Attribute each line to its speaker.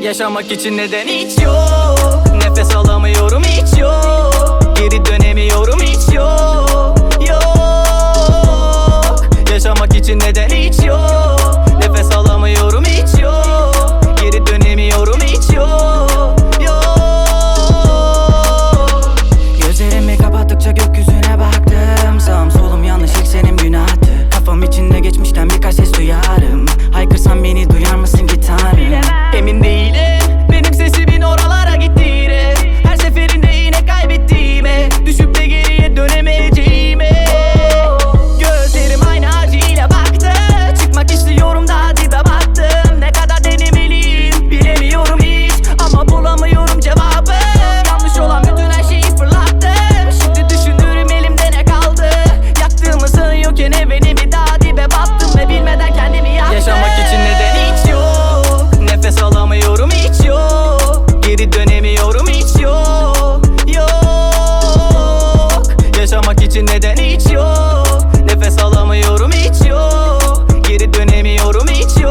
Speaker 1: Yaşamak için neden hiç yok. Nefes alamıyorum hiç yok. Geri dönemiyorum hiç yok. Yok. Yaşamak için neden hiç yok. Nefes alamıyorum hiç yok. Geri dönemiyorum hiç yok. Yok. Gözlerimi kapattıkça gökyüzüne baktım. Sağım solum yanlış eksenim günahtı. Kafam içinde geçmişten birkaç ses duyarım. Haykırsam beni duyar mısın ki Tanrım? Emin değilim benim sesimin oralara gittiğine. Her seferinde yine kaybettiğime, düşüp de geriye dönemeyeceğime. Gözlerim aynı acıyla baktı. Çıkmak istiyorum daha dibe battım. Ne kadar denemeliyim bilemiyorum hiç, ama bulamıyorum cevabı. Yanlış olan bütün her şeyi fırlattım. Şimdi düşünürüm elimde ne kaldı. Yaktığımı sanıyorken evrenimi daha dibe battım ve bilmeden kendimi yaktım. Yaşamak için neden hiç yok. Nefes alamıyorum hiç yok. Geri dönemiyorum hiç yok. Yok. Yaşamak için neden hiç yok. Nefes alamıyorum hiç yok. Geri dönemiyorum hiç yok.